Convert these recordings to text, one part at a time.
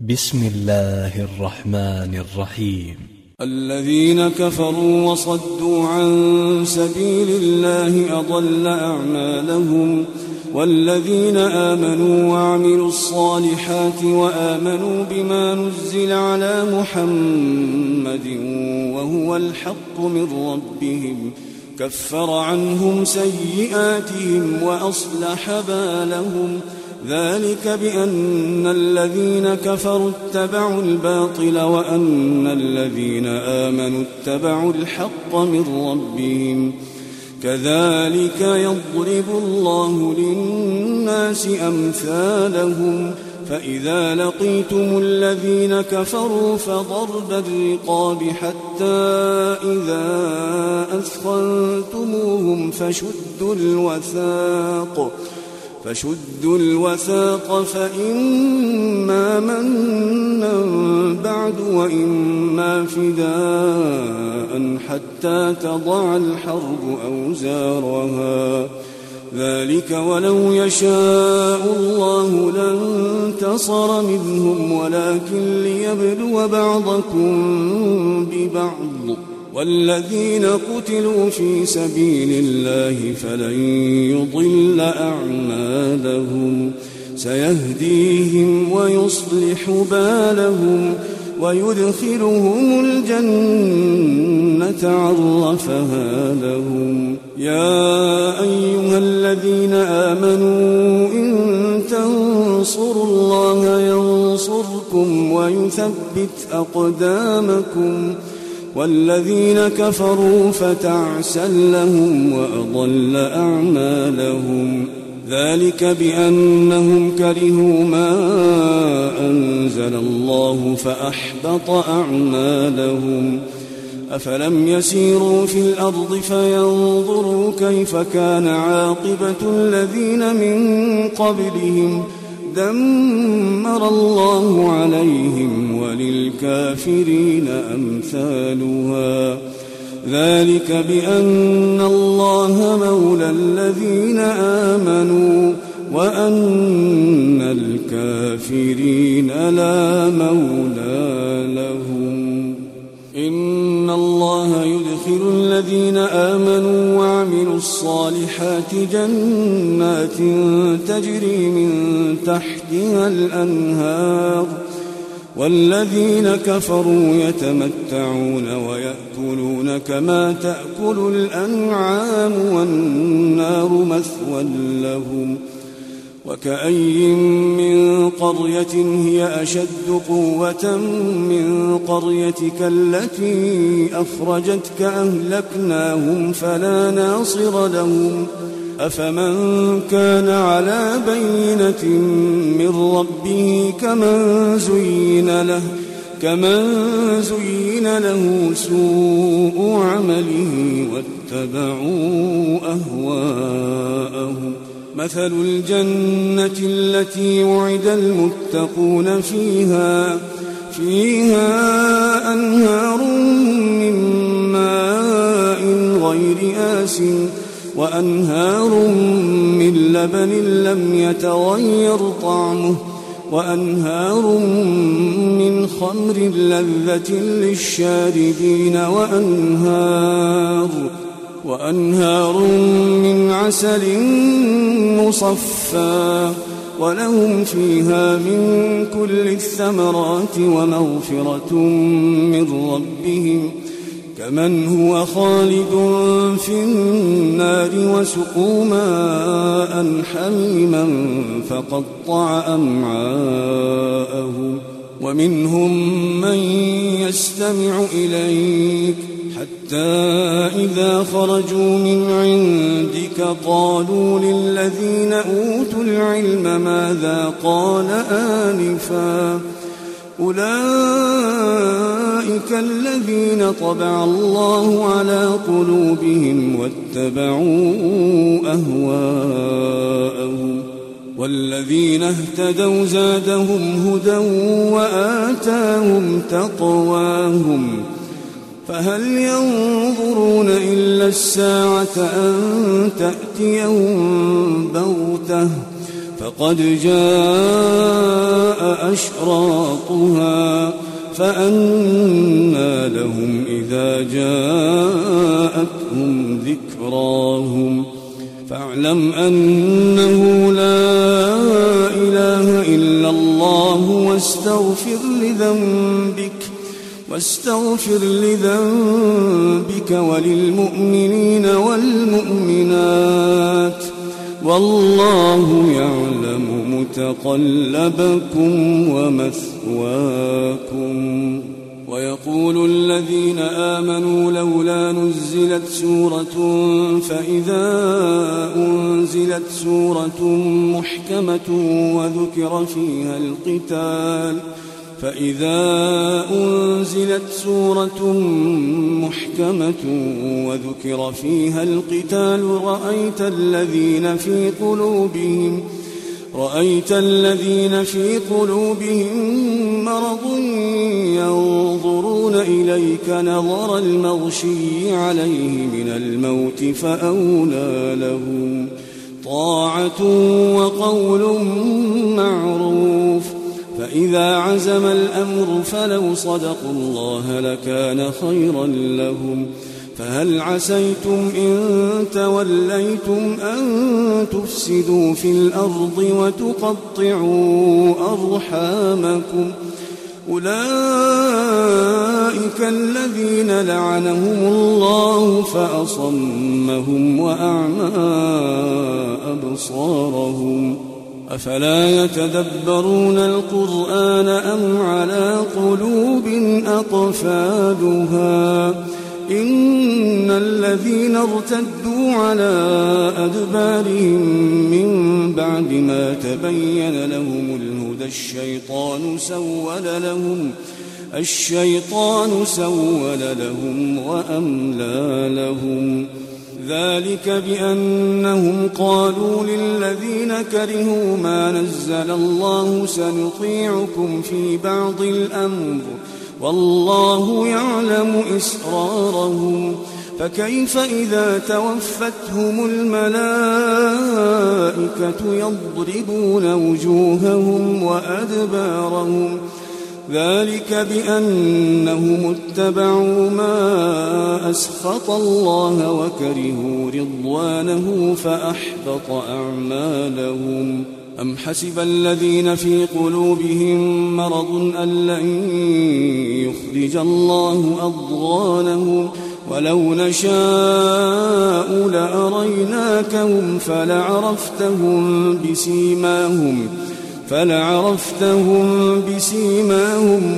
بسم الله الرحمن الرحيم. الذين كفروا وصدوا عن سبيل الله أضل أعمالهم، والذين آمنوا وعملوا الصالحات وآمنوا بما نزل على محمد وهو الحق من ربهم كفر عنهم سيئاتهم وأصلح بالهم، ذلك بأن الذين كفروا اتبعوا الباطل وأن الذين آمنوا اتبعوا الحق من ربهم، كذلك يضرب الله للناس أمثالهم، فإذا لقيتم الذين كفروا فضرب الرقاب حتى إذا أثخنتموهم فشدوا الوثاق فإما منا بعد وإما فداء حتى تضع الحرب أوزارها، ذلك ولو يشاء الله لانتصر منهم ولكن ليبلو بعضكم ببعض، والذين قتلوا في سبيل الله فلن يضل أعمالهم، سيهديهم ويصلح بالهم ويدخلهم الجنة عرفها لهم. يا أيها الذين آمنوا إن تنصروا الله ينصركم ويثبت أقدامكم، والذين كفروا فتعسا لهم وأضل أعمالهم، ذلك بأنهم كرهوا ما أنزل الله فأحبط أعمالهم. أفلم يسيروا في الأرض فينظروا كيف كان عاقبة الذين من قبلهم، دمر الله عليهم وللكافرين أمثالها، ذلك بأن الله مولى الذين آمنوا وأن الكافرين لا مولى لهم. إن الله يدخل الذين آمنوا وعملوا الصالحات جنات تجري من تحتها الأنهار، والذين كفروا يتمتعون ويأكلون كما تأكل الأنعام والنار مثوى لهم. وكأي من قرية هي أشد قوة من قريتك التي أخرجتك أهلكناهم فلا ناصر لهم، أفمن كان على بينة من ربه كمن زين له سوء عمله واتبعوا أهواءهم. مثل الجنة التي وعد المتقون فيها أنهار من ماء غير آسن وأنهار من لبن لم يتغير طعمه وأنهار من خمر لذة للشاربين وأنهار من عسل مصفى ولهم فيها من كل الثمرات ومغفرة من ربهم، كمن هو خالد في النار وسقوا ماء حميما فقطع أمعاءهم، ومنهم من يستمع إليك حتى إذا خرجوا من عندك قالوا للذين أوتوا العلم ماذا قال آنفا، أولئك الذين طبع الله على قلوبهم واتبعوا أهواءهم، والذين اهتدوا زادهم هدى وآتاهم تقواهم، فهل ينظرون إلا الساعة أن تأتيهم بغتة فقد جاء أشراطها فأنى لهم إذا جاءتهم ذكراهم فاعلم أنه لا إله إلا الله واستغفر لذنبك وللمؤمنين والمؤمنات والله يعلم متقلبكم ومثواكم. ويقول الذين آمنوا لولا نزلت سورة فإذا أنزلت سورة محكمة وذكر فيها القتال رأيت الذين في قلوبهم مرض ينظرون إليك نظر المغشي عليه من الموت فأولى لهم طاعة وقول معروف. فإذا عزم الأمر فلو صدقوا الله لكان خيرا لهم. فهل عسيتم إن توليتم أن تفسدوا في الأرض وتقطعوا أرحامكم أولئك الذين لعنهم الله فأصمهم وأعمى أبصارهم. أفلا يتدبرون القرآن أم على قلوب أقفالها إن الذين ارتدوا على أدبارهم من بعد ما تبين لهم الهدى الشيطان سول لهم وأملى لهم. ذلك بأنهم قالوا للذين كرهوا ما نزل الله سنطيعكم في بعض الأمر والله يعلم إسرارهم. فكيف إذا توفتهم الملائكة يضربون وجوههم وأدبارهم ذلك بأنهم اتبعوا ما أسخط الله وكرهوا رضوانه فأحبط أعمالهم. أم حسب الذين في قلوبهم مرض أن لن يخرج الله أضغانهم ولو نشاء لأريناكهم فلعرفتهم بسيماهم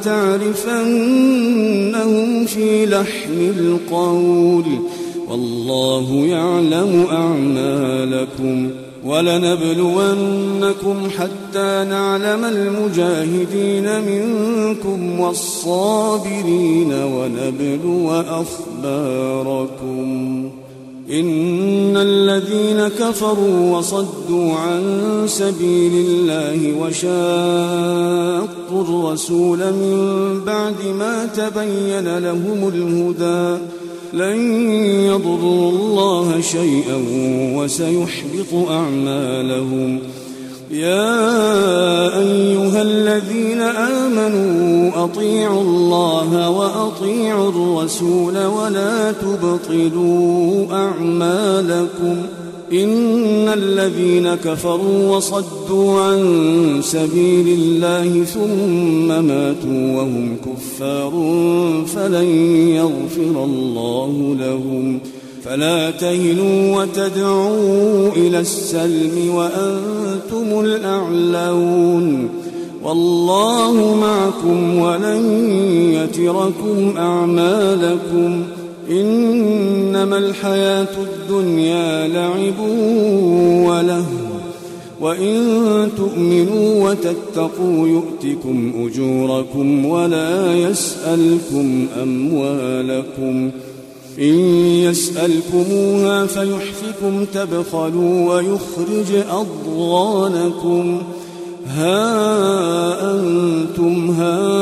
ولتعرفنهم في لحن القول والله يعلم أعمالكم. ولنبلونكم حتى نعلم المجاهدين منكم والصابرين ونبلو أخباركم. إن الذين كفروا وصدوا عن سبيل الله وشاقوا الرسول من بعد ما تبين لهم الهدى لن يضروا الله شيئا وسيحبط أعمالهم. يا أيها الذين آمنوا أطيعوا الله وأطيعوا الرسول ولا تبطلوا أعمالكم. إن الذين كفروا وصدوا عن سبيل الله ثم ماتوا وهم كفار فلن يغفر الله لهم. فلا تهنوا وتدعوا إلى السلم وأنتم الأعلون والله معكم ولن يتركم أعمالكم. إنما الحياة الدنيا لعب ولهو وإن تؤمنوا وتتقوا يؤتكم أجوركم ولا يسألكم أموالكم. إن يسألكموها فيحفكم تبخلوا ويخرج أضغانكم. ها أنتم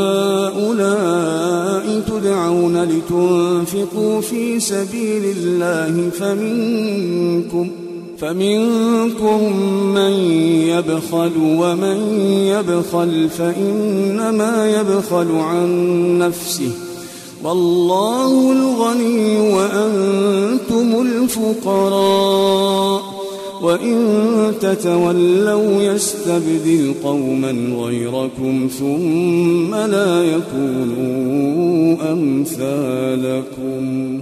هؤلاء تدعون لتنفقوا في سبيل الله فمنكم من يبخل ومن يبخل فإنما يبخل عن نفسه والله الغني وأنتم الفقراء وإن تتولوا يستبدل قوما غيركم ثم لا يكونوا أمثالكم